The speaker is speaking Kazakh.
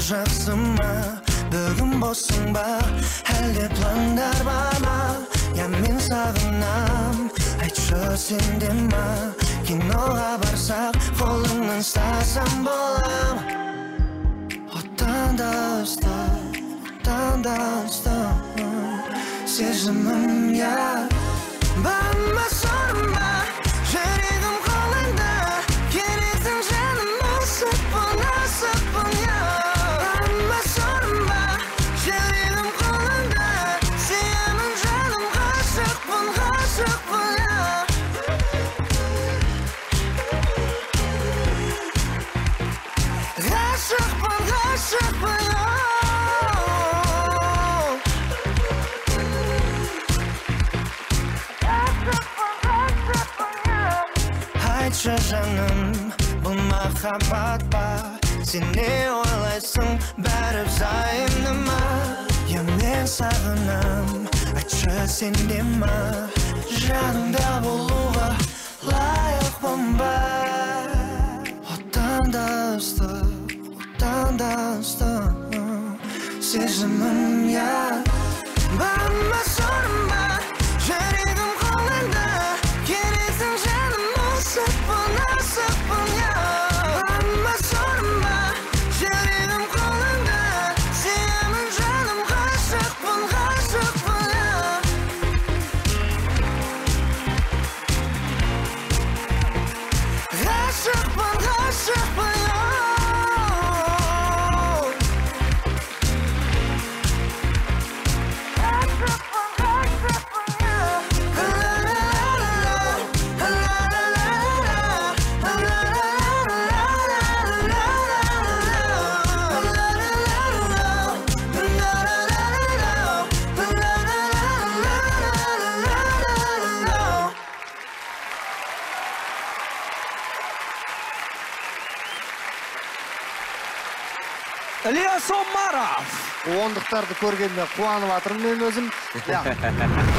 жақсы ма, бүгін босың ба, әлде пландар бар ма? Я мен сағынам, айтшы сенде ма? Киноға барсақ, қолыңнан ұстасам болам. Оттан да ұстап, сезімім я. Барма сорма, жүрегім қолыңда, керексің жаным, асықпын я. Барма сорма, жүрегім қолыңда, сүйемін жаным, ғашықпын я. Ғашықпын я. Айтшы жаным, бұл махаббат па? Сен не ойлайсың, бәрі взаимны ма? Я мен сағынам, айтшы сенде ма? Жаныңда болуға лайықпын ба? Оттан да ұстап, сезімім я. Барма сорма, жүрегім қолыңда, керексің жаным, асықпын я. Барма сорма, жүрегім қолыңда, сүйемін жаным, ғашықпын я. Ғашықпын я. Ильяс Омаров. Ондықтарды көргенде қуанып атырмын мен өзім.